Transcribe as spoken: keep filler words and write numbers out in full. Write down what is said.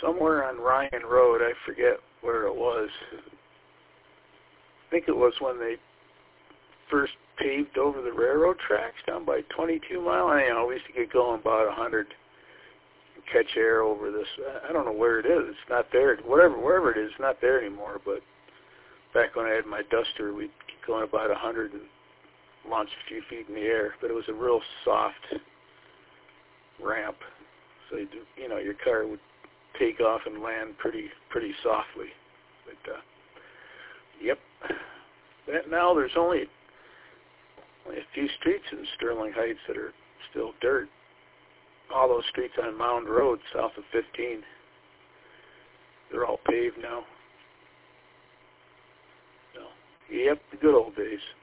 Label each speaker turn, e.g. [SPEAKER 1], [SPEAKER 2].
[SPEAKER 1] somewhere on Ryan Road. I forget where it was. I think it was when they first paved over the railroad tracks down by twenty-two mile. I know we used to get going about a hundred, catch air over this. I don't know where it is. It's not there. Whatever, wherever it is, it's not there anymore. But back when I had my Duster, we'd get going about a hundred and launch a few feet in the air. But it was a real soft ramp, so you, you know your car would take off and land pretty pretty softly. But uh, yep, that now there's only only a few streets in Sterling Heights that are still dirt. All those streets on Mound Road south of fifteen, they're all paved now. So, yep, the good old days.